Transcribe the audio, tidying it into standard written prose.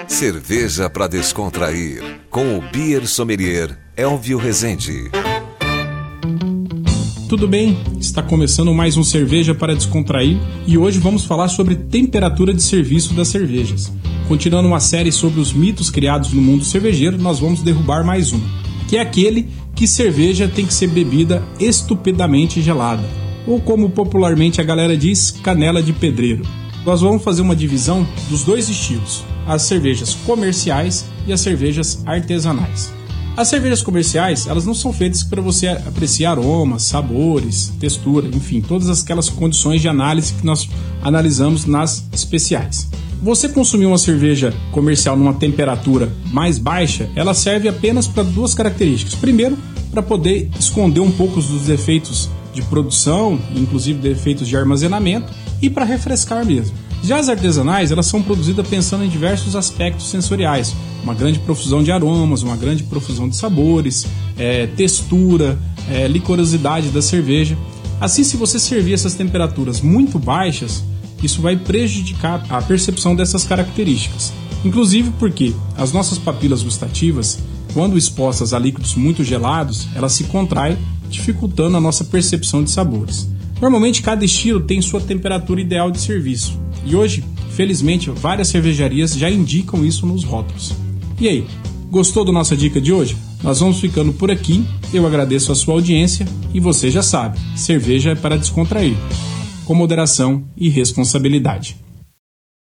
Cerveja para descontrair, com o Beer Sommelier Elvio Rezende. Tudo bem? Está começando mais um Cerveja para Descontrair e hoje vamos falar sobre temperatura de serviço das cervejas. Continuando uma série sobre os mitos criados no mundo cervejeiro, nós vamos derrubar mais um, que é aquele que cerveja tem que ser bebida estupidamente gelada, ou como popularmente a galera diz, canela de pedreiro. Nós vamos fazer uma divisão dos dois estilos, as cervejas comerciais e as cervejas artesanais. As cervejas comerciais, elas não são feitas para você apreciar aromas, sabores, textura, enfim, todas aquelas condições de análise que nós analisamos nas especiais. Você consumir uma cerveja comercial numa temperatura mais baixa, ela serve apenas para duas características. Primeiro, para poder esconder um pouco dos defeitos de produção, inclusive defeitos de armazenamento, e para refrescar mesmo. Já as artesanais, elas são produzidas pensando em diversos aspectos sensoriais, uma grande profusão de aromas, uma grande profusão de sabores, textura, licorosidade da cerveja. Assim, se você servir essas temperaturas muito baixas, isso vai prejudicar a percepção dessas características. Inclusive porque as nossas papilas gustativas, quando expostas a líquidos muito gelados, elas se contraem, dificultando a nossa percepção de sabores. Normalmente, cada estilo tem sua temperatura ideal de serviço. E hoje, felizmente, várias cervejarias já indicam isso nos rótulos. E aí, gostou da nossa dica de hoje? Nós vamos ficando por aqui. Eu agradeço a sua audiência e você já sabe, cerveja é para descontrair, com moderação e responsabilidade.